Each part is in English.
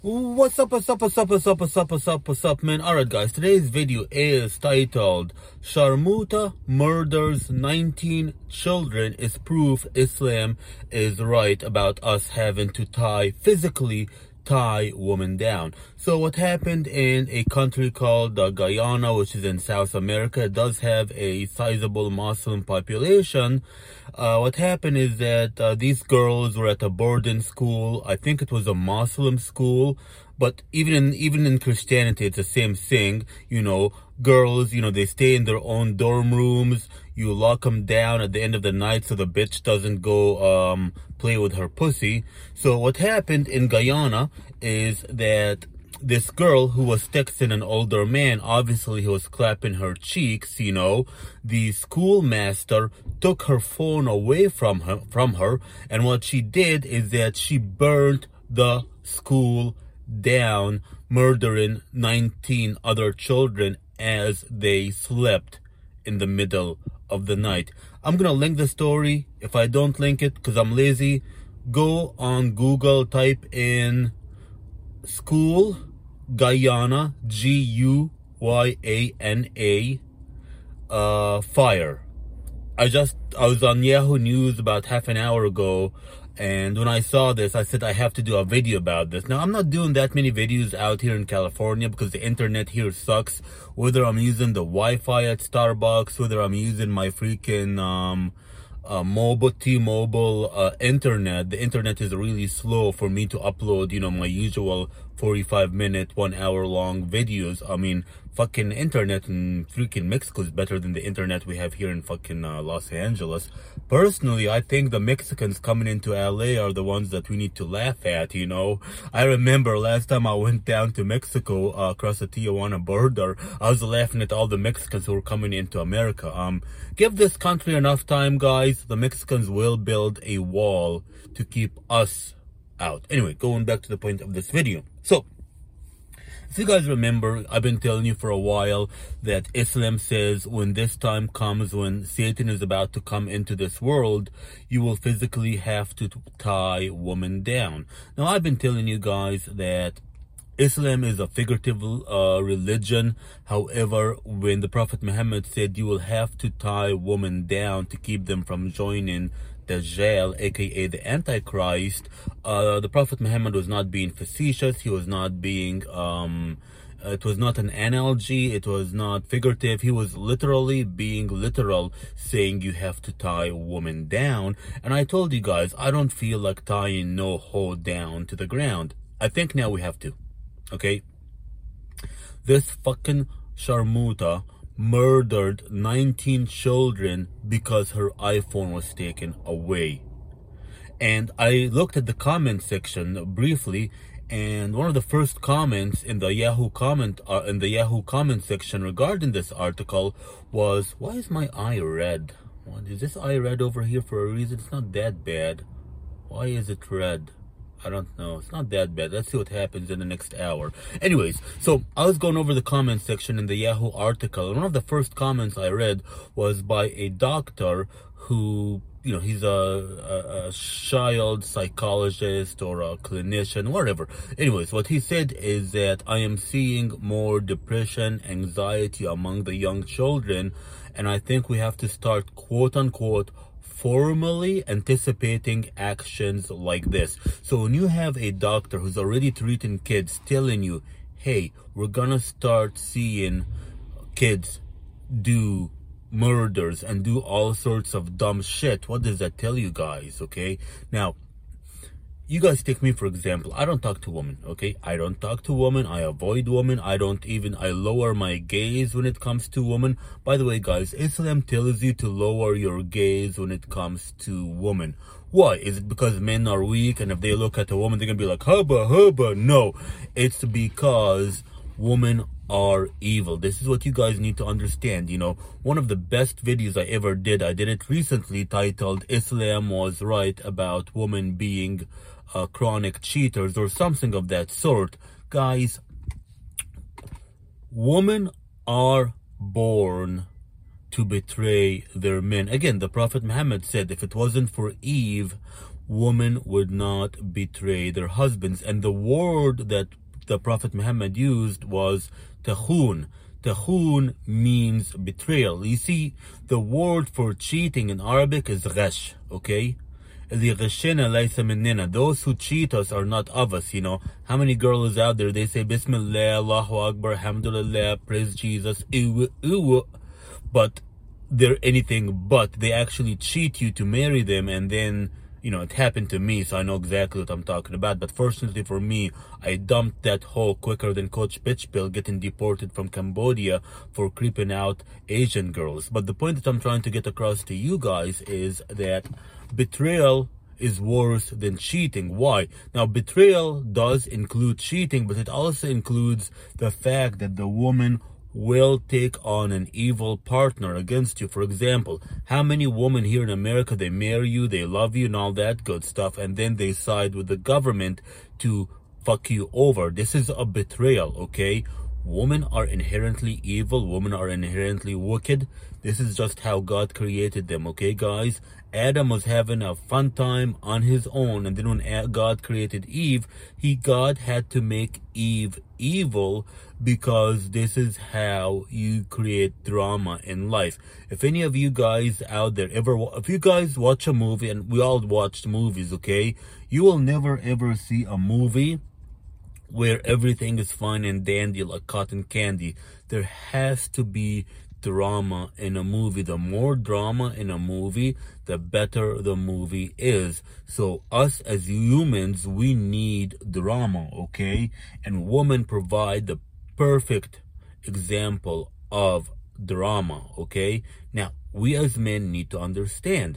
What's up, man? Alright, guys, today's video is titled Sharmuta Murders 19 Children is Proof Islam is Right About Us Having to Physically tie women down. So what happened in a country called Guyana, which is in South America, it does have a sizable Muslim population. What happened is that these girls were at a boarding school. I think it was a Muslim school, but even in Christianity, it's the same thing. You know, girls, they stay in their own dorm rooms. You lock them down at the end of the night so the bitch doesn't go play with her pussy. So what happened in Guyana is that this girl who was texting an older man, obviously he was clapping her cheeks, the schoolmaster took her phone away from her, and what she did is that she burned the school down, murdering 19 other children as they slept in the middle of the night. I'm gonna link the story. If I don't link it because I'm lazy, go on Google, type in school Guyana, Guyana, fire. I was on Yahoo News about half an hour ago, and when I saw this, I said I have to do a video about this. Now, I'm not doing that many videos out here in California because the internet here sucks. Whether I'm using the Wi-Fi at Starbucks, whether I'm using my freaking T-Mobile internet, the internet is really slow for me to upload, my usual 45-minute, 1 hour long videos. I mean, fucking internet in freaking Mexico is better than the internet we have here in fucking Los Angeles. Personally, I think the Mexicans coming into LA are the ones that we need to laugh at, I remember last time I went down to Mexico, across the Tijuana border, I was laughing at all the Mexicans who were coming into America. Give this country enough time, guys. The Mexicans will build a wall to keep us out. Anyway, going back to the point of this video. So, if you guys remember, I've been telling you for a while that Islam says when this time comes, when Satan is about to come into this world, you will physically have to tie women down. Now, I've been telling you guys that Islam is a figurative religion. However, when the Prophet Muhammad said you will have to tie women down to keep them from joining Dajjal, aka the Antichrist, the Prophet Muhammad was not being facetious. He was not being, it was not an analogy. It was not figurative. He was literally being literal, saying you have to tie women down. And I told you guys, I don't feel like tying no hoe down to the ground. I think now we have to. Okay? This fucking Sharmuta murdered 19 children because her iPhone was taken away. And I looked at the comment section briefly, and one of the first comments in the Yahoo comment section regarding this article was, why is my eye red? What is this eye red over here for a reason? It's not that bad. Why is it red? I don't know. It's not that bad. Let's see what happens in the next hour. Anyways, so I was going over the comment section in the Yahoo article, and one of the first comments I read was by a doctor who, he's a child psychologist or a clinician, whatever. Anyways, what he said is that I am seeing more depression, anxiety among the young children, and I think we have to start, quote unquote, formally anticipating actions like this. So when you have a doctor who's already treating kids telling you, hey, we're gonna start seeing kids do murders and do all sorts of dumb shit, what does that tell you guys? Okay, now you guys take me for example. I don't talk to women, okay? I don't talk to women. I avoid women. I lower my gaze when it comes to women. By the way, guys, Islam tells you to lower your gaze when it comes to women. Why? Is it because men are weak and if they look at a woman, they're gonna be like, hubba, hubba? No, it's because women are evil. This is what you guys need to understand. One of the best videos I ever did, I did it recently, titled Islam Was Right About Women Being Chronic Cheaters or something of that sort. Guys, women are born to betray their men. Again, the Prophet Muhammad said if it wasn't for Eve, women would not betray their husbands. And the word that the Prophet Muhammad used was takhun. Takhun means betrayal. You see, the word for cheating in Arabic is ghash, okay? Those who cheat us are not of us, you know. How many girls out there, they say Bismillah, Allahu Akbar, Alhamdulillah, praise Jesus, but they're anything but. They actually cheat you to marry them, and then, you know, it happened to me, so I know exactly what I'm talking about. But fortunately for me, I dumped that hoe quicker than Coach Bitchpill getting deported from Cambodia for creeping out Asian girls. But the point that I'm trying to get across to you guys is that betrayal is worse than cheating. Why? Now, betrayal does include cheating, but it also includes the fact that the woman will take on an evil partner against you. For example, how many women here in America, they marry you, they love you and all that good stuff, and then they side with the government to fuck you over? This is a betrayal, okay? Women are inherently evil. Women are inherently wicked. This is just how God created them, okay, guys? Adam was having a fun time on his own, and then when God created Eve, God had to make Eve evil, because this is how you create drama in life. If any of you guys out there if you guys watch a movie, and we all watched movies, okay, you will never ever see a movie where everything is fine and dandy like cotton candy. There has to be drama in a movie. The more drama in a movie, the better the movie is. So us as humans, we need drama, okay? And women provide the perfect example of drama, okay? Now, we as men need to understand,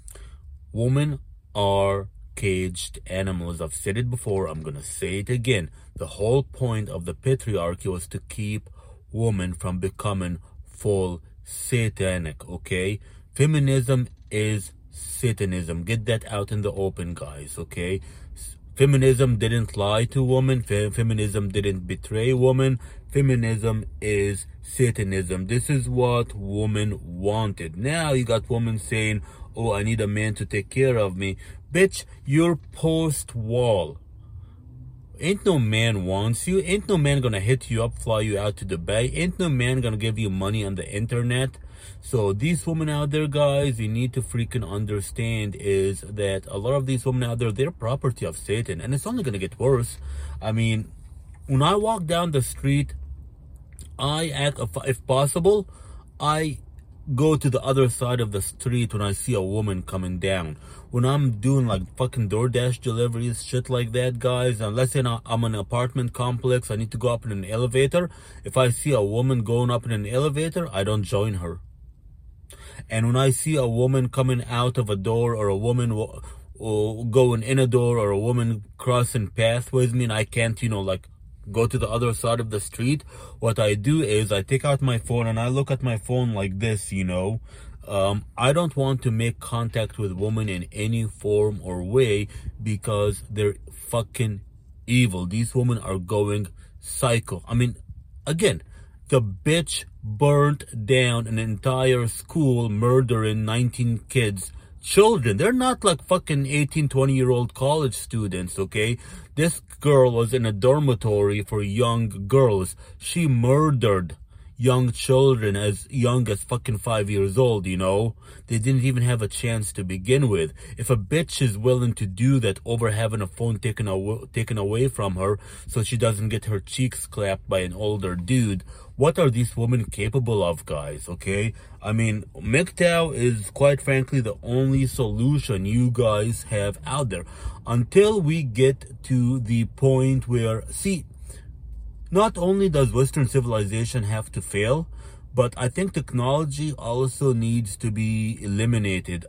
women are caged animals. I've said it before, I'm gonna say it again. The whole point of the patriarchy was to keep women from becoming full satanic, okay? Feminism is Satanism. Get that out in the open, guys, okay? Feminism didn't lie to women. Feminism didn't betray women. Feminism is Satanism. This is what women wanted. Now you got women saying, oh, I need a man to take care of me. Bitch, you're post-wall. Ain't no man wants you. Ain't no man gonna hit you up, fly you out to Dubai. Ain't no man gonna give you money on the internet. So these women out there, guys, you need to freaking understand is that a lot of these women out there, they're property of Satan, and it's only gonna get worse. I mean, when I walk down the street, I act, if possible, I go to the other side of the street when I see a woman coming down. When I'm doing like fucking DoorDash deliveries, shit like that, guys, and let's say I'm in an apartment complex, I need to go up in an elevator. If I see a woman going up in an elevator, I don't join her. And when I see a woman coming out of a door, or a woman going in a door, or a woman crossing path with me, and I can't, you know, like go to the other side of the street, what I do is I take out my phone and I look at my phone like this, you know. I don't want to make contact with women in any form or way, because they're fucking evil. These women are going psycho. I mean, again, the bitch burnt down an entire school, murdering 19 kids. Children, they're not like fucking 18, 20-year-old college students, okay? This girl was in a dormitory for young girls. She murdered young children as young as fucking 5 years old, you know? They didn't even have a chance to begin with. If a bitch is willing to do that over having a phone taken away from her so she doesn't get her cheeks clapped by an older dude, what are these women capable of, guys, okay? I mean, MGTOW is, quite frankly, the only solution you guys have out there. Until we get to the point where, see, not only does Western civilization have to fail, but I think technology also needs to be eliminated.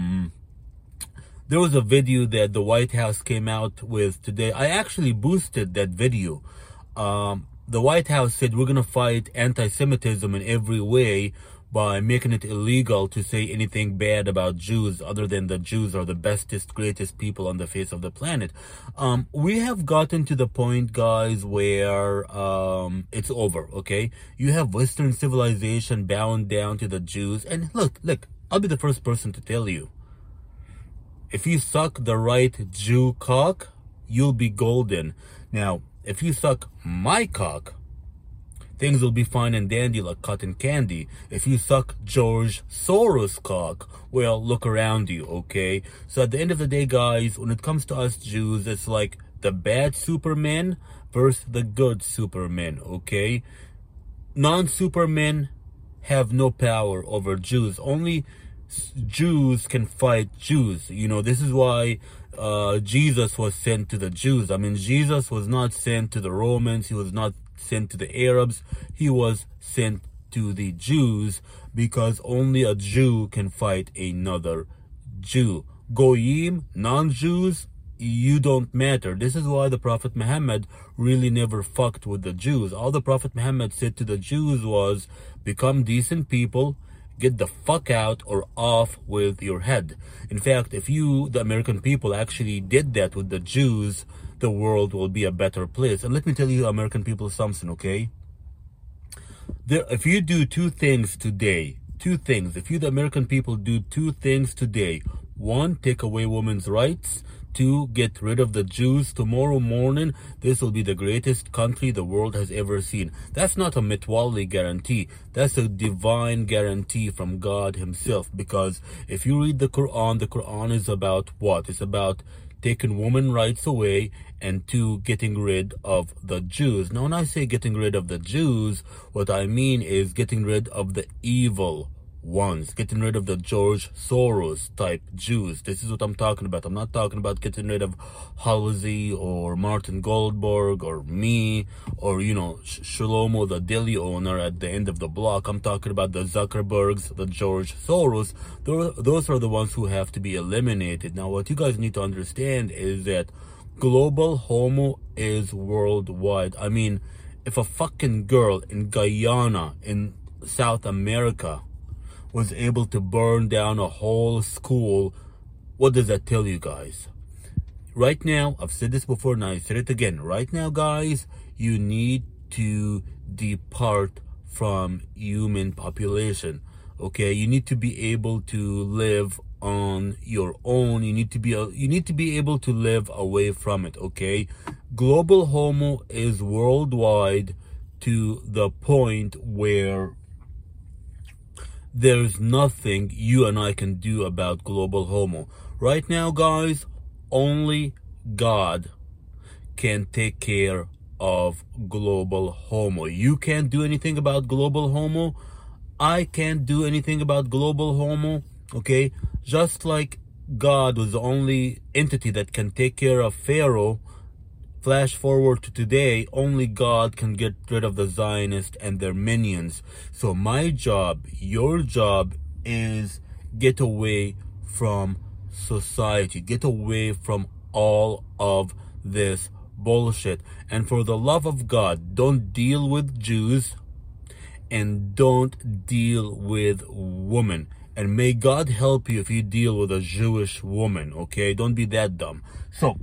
There was a video that the White House came out with today. I actually boosted that video. The White House said we're going to fight anti-Semitism in every way by making it illegal to say anything bad about Jews, other than the Jews are the bestest, greatest people on the face of the planet. We have gotten to the point, guys, where it's over, okay? You have Western civilization bowing down to the Jews. And look, I'll be the first person to tell you, if you suck the right Jew cock, you'll be golden. Now, if you suck my cock, things will be fine and dandy like cotton candy. If you suck George Soros' cock, well, look around you, okay? So at the end of the day, guys, when it comes to us Jews, it's like the bad supermen versus the good supermen, okay? Non-supermen have no power over Jews. Only Jews can fight Jews. You know, this is why Jesus was sent to the Jews. I mean, Jesus was not sent to the Romans. He was not sent to the Arabs. He was sent to the Jews, because only a Jew can fight another Jew. Goyim, non-Jews, you don't matter. This is why the Prophet Muhammad really never fucked with the Jews. All the Prophet Muhammad said to the Jews was, become decent people, get the fuck out or off with your head. In fact, if you, the American people, actually did that with the Jews, the world will be a better place. And let me tell you, American people, something, okay? If you do two things today, if you, the American people, do two things today: one, take away women's rights; two, get rid of the Jews. Tomorrow morning, this will be the greatest country the world has ever seen. That's not a Mitwali guarantee. That's a divine guarantee from God himself. Because if you read the Quran is about what? It's about taking women rights away, and two, getting rid of the Jews. Now, when I say getting rid of the Jews, what I mean is getting rid of the evil ones, getting rid of the George Soros type Jews. This is what I'm talking about. I'm not talking about getting rid of Halsey or Martin Goldberg or me or, you know, Shlomo, the deli owner at the end of the block. I'm talking about the Zuckerbergs, the George Soros. Those are the ones who have to be eliminated. Now, what you guys need to understand is that global homo is worldwide. I mean, if a fucking girl in Guyana, in South America, was able to burn down a whole school, what does that tell you guys? Right now, I've said this before and I said it again. Right now, guys, you need to depart from human population. Okay, you need to be able to live on your own. You need to be able to live away from it. Okay, global homo is worldwide to the point where there's nothing you and I can do about global homo. Right now, guys, only God can take care of global homo. You can't do anything about global homo. I can't do anything about global homo. Okay? Just like God was the only entity that can take care of Pharaoh, flash forward to today, only God can get rid of the Zionists and their minions. So my job, your job, is get away from society. Get away from all of this bullshit. And for the love of God, don't deal with Jews and don't deal with women. And may God help you if you deal with a Jewish woman, okay? Don't be that dumb. So,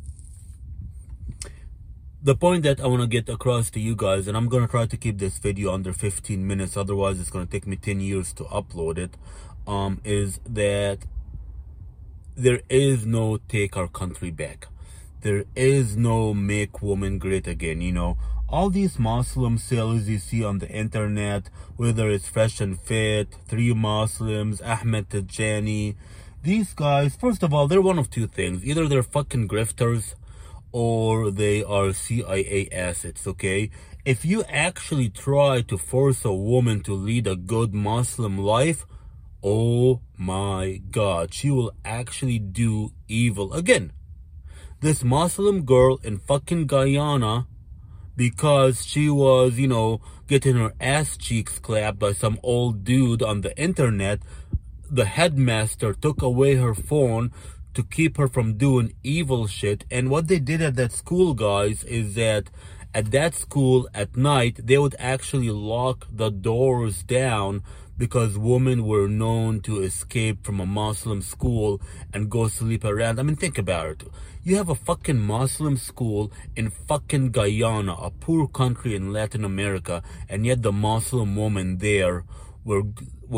the point that I want to get across to you guys, and I'm going to try to keep this video under 15 minutes, otherwise it's going to take me 10 years to upload it, is that there is no take our country back. There is no make women great again. You know, all these Muslim sellers you see on the internet, whether it's Fresh and Fit, Three Muslims, Ahmed Tijani, these guys, first of all, they're one of two things. Either they're fucking grifters, or they are CIA assets, okay? If you actually try to force a woman to lead a good Muslim life, oh my God, she will actually do evil. Again, this Muslim girl in fucking Guyana, because she was, you know, getting her ass cheeks clapped by some old dude on the internet, the headmaster took away her phone to keep her from doing evil shit. And what they did at that school, guys, is that at that school at night, they would actually lock the doors down, because women were known to escape from a Muslim school and go sleep around. I mean, think about it. You have a fucking Muslim school in fucking Guyana, a poor country in Latin America, and yet the Muslim women there were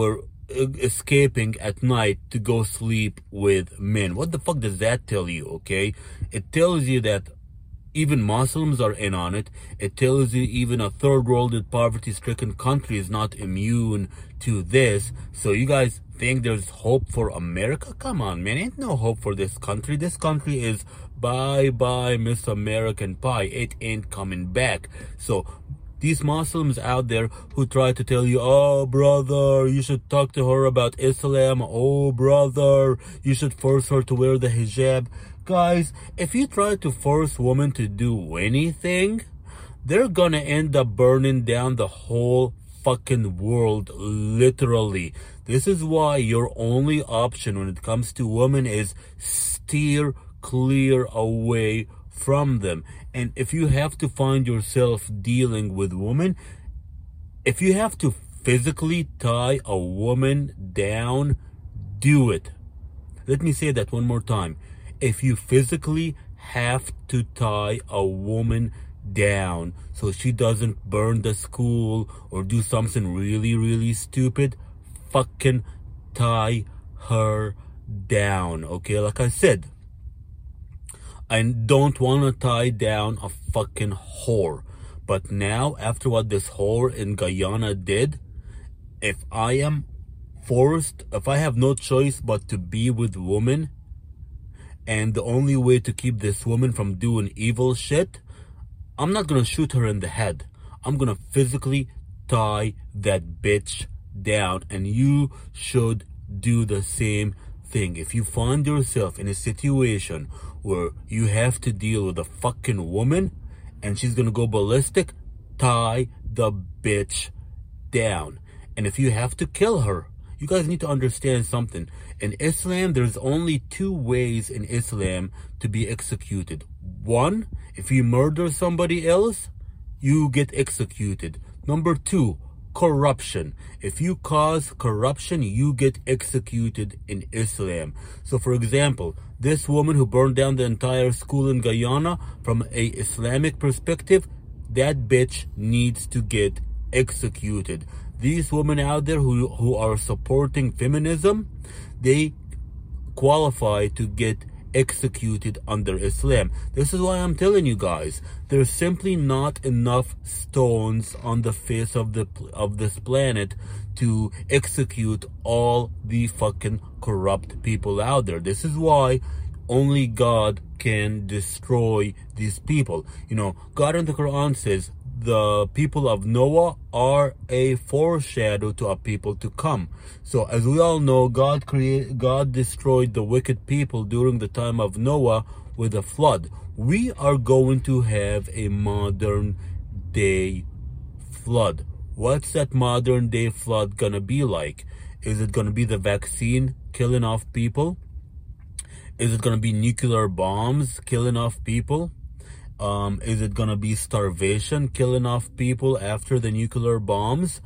escaping at night to go sleep with men. What the fuck does that tell you? Okay, it tells you that even Muslims are in on it. It tells you even a third world poverty-stricken country is not immune to this. So you guys think there's hope for America? Come on, man. Ain't no hope for this country. This country is bye-bye Miss American Pie. It ain't coming back. So these Muslims out there who try to tell you, oh, brother, you should talk to her about Islam. Oh, brother, you should force her to wear the hijab. Guys, if you try to force women to do anything, they're gonna end up burning down the whole fucking world, literally. This is why your only option when it comes to women is steer clear away from them. And if you have to find yourself dealing with women, if you have to physically tie a woman down, do it. Let me say that one more time. If you physically have to tie a woman down so she doesn't burn the school or do something really, really stupid, fucking tie her down. Okay, like I said, I don't want to tie down a fucking whore. But now, after what this whore in Guyana did, if I am forced, if I have no choice but to be with women, and the only way to keep this woman from doing evil shit, I'm not gonna shoot her in the head. I'm gonna physically tie that bitch down, and you should do the same thing. If you find yourself in a situation where you have to deal with a fucking woman and she's gonna go ballistic, tie the bitch down. And if you have to kill her, you guys need to understand something. In Islam, there's only two ways in Islam to be executed. One, if you murder somebody else, you get executed. Number two, corruption. If you cause corruption, you get executed in Islam. So for example, this woman who burned down the entire school in Guyana, from a Islamic perspective, that bitch needs to get executed. These women out there who are supporting feminism, they qualify to get executed under Islam. This is why I'm telling you guys, there's simply not enough stones on the face of this planet to execute all the fucking corrupt people out there. This is why only God can destroy these people. You know, God in the Quran says the people of Noah are a foreshadow to a people to come. So as we all know, God destroyed the wicked people during the time of Noah with a flood. We are going to have a modern day flood. What's that modern day flood gonna be like? Is it gonna be the vaccine killing off people? Is it gonna be nuclear bombs killing off people? Is it gonna be starvation killing off people after the nuclear bombs?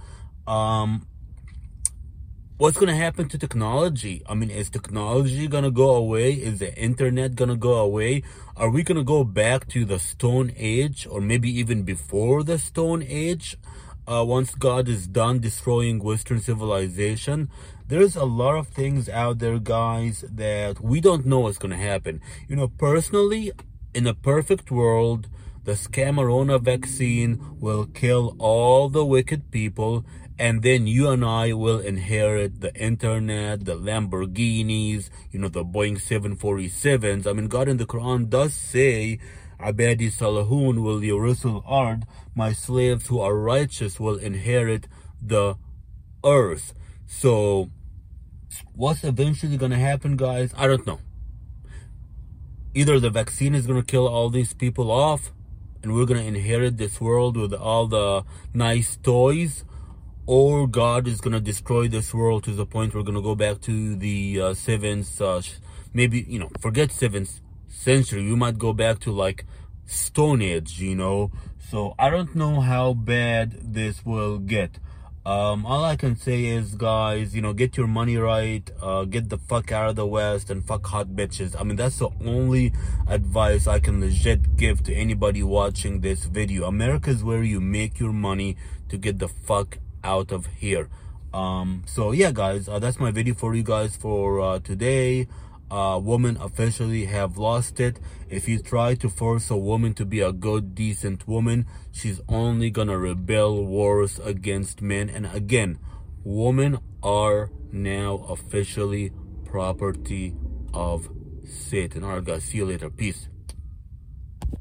What's gonna happen to technology? I mean, is technology gonna go away? Is the internet gonna go away? Are we gonna go back to the Stone Age, or maybe even before the Stone Age? Once God is done destroying Western civilization, there's a lot of things out there, guys, that we don't know what's gonna happen. You know, personally, in a perfect world, the Scamarona vaccine will kill all the wicked people, and then you and I will inherit the internet, the Lamborghinis, you know, the Boeing 747s. I mean, God in the Quran does say, Abadi Salahun will yurisul ard, my slaves who are righteous will inherit the earth. So, what's eventually gonna happen, guys? I don't know. Either the vaccine is going to kill all these people off and we're going to inherit this world with all the nice toys, or God is going to destroy this world to the point we're going to go back to the 7th, maybe, you know, forget 7th century. We might go back to like Stone Age, you know. So I don't know how bad this will get. All I can say is, guys, you know, get your money right, get the fuck out of the West and fuck hot bitches. I mean, that's the only advice I can legit give to anybody watching this video. America is where you make your money to get the fuck out of here. So yeah, guys, that's my video for you guys for today. Women officially have lost it. If you try to force a woman to be a good, decent woman, she's only gonna rebel worse against men. And again, women are now officially property of Satan. Alright guys, see you later. Peace.